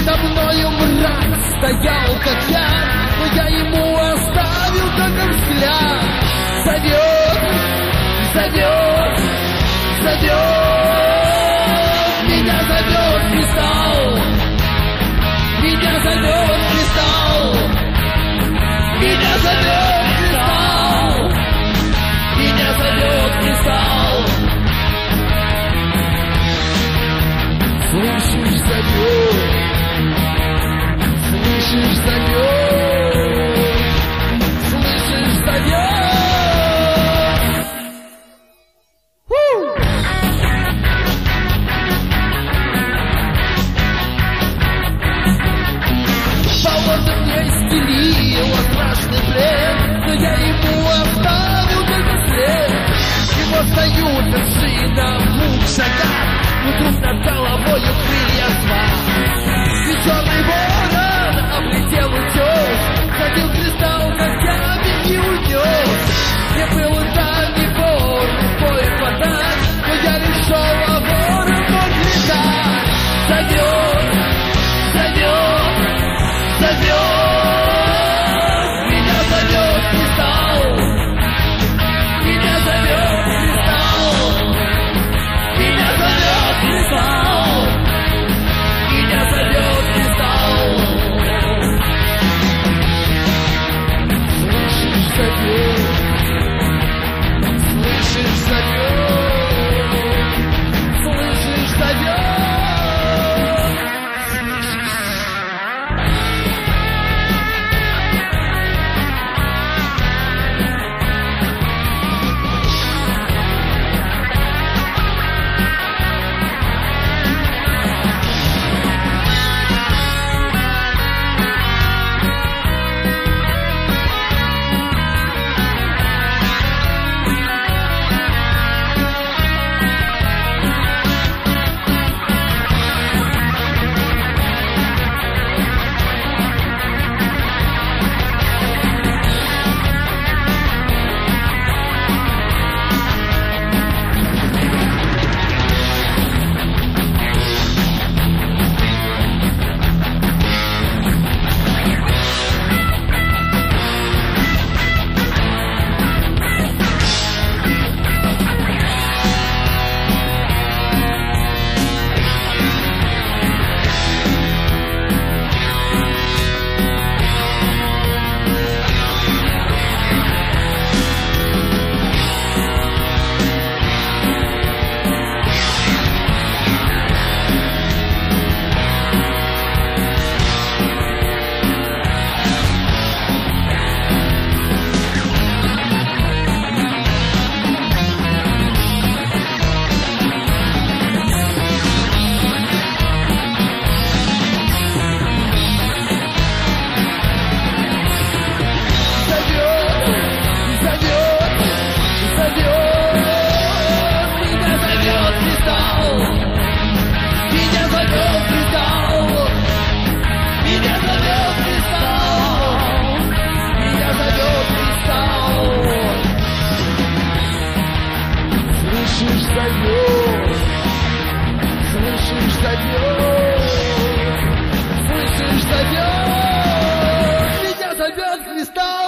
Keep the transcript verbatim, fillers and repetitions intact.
Передо мною мрак стоял, как я, но я ему оставил только взгляд. Зовет, зовет, зовет, меня зовет кристалл, меня зовет кристалл, меня зовет кристалл, меня зовет кристалл. Слышишь, зовет, слышишь, зовет, слышишь, зовет. Болото мне стелило страшный бред, но я ему оставил только след. Его остаются шина в двух шагах, но вдруг над головою крылья два. И черный ворон облетел утес, ходил кристалл, как я, беги унес. Мне было там его рукой хватать, но я решил, а ворон мог летать. Зовет, зовет, зовет, меня зовет кристалл, меня зовет кристалл, меня зовет кристалл, меня зовет кристалл. Слышишь, зовет, слышишь, зовет, слышишь, зовет. Слышишь, зовет, слышишь, зовет, слышишь, зовет, меня зовет кристалл.